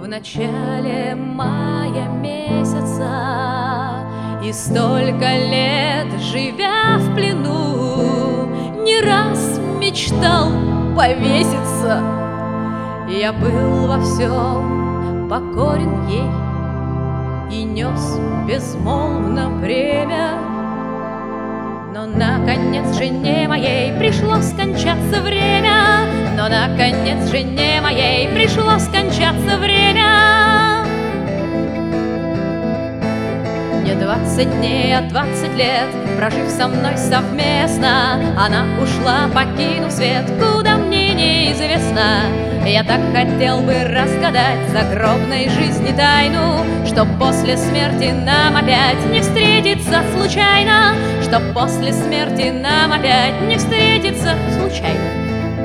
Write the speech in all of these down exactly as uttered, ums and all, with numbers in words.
в начале мая месяца, и столько лет, живя в плену, не раз мечтал повеситься. Я был во всем покорен ей и нес безмолвно бремя. Но, наконец, жене моей пришлось скончаться время. Но, наконец, жене моей пришлось скончаться время. Не двадцать дней, а двадцать лет, прожив со мной совместно, она ушла, покинув свет, куда мне неизвестно. Я так хотел бы разгадать загробной жизни тайну, чтоб после смерти нам опять не встретиться случайно, чтоб после смерти нам опять не встретиться случайно.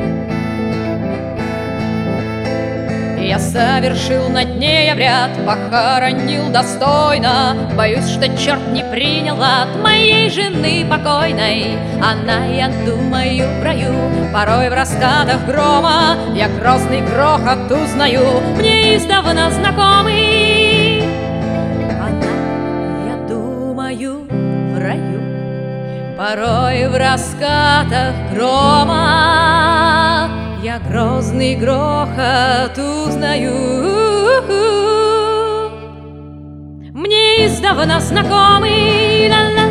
Я совершил над ней обряд, похоронил достойно. Боюсь, что черт не принял от моей жены покойной. Она, я думаю, в раю, порой в раскатах грома я грозный грохот узнаю, мне издавна знакомый. Она, я думаю, в раю, порой в раскатах грома я грозный грохот узнаю, мне издавна знакомый. Ла-ла.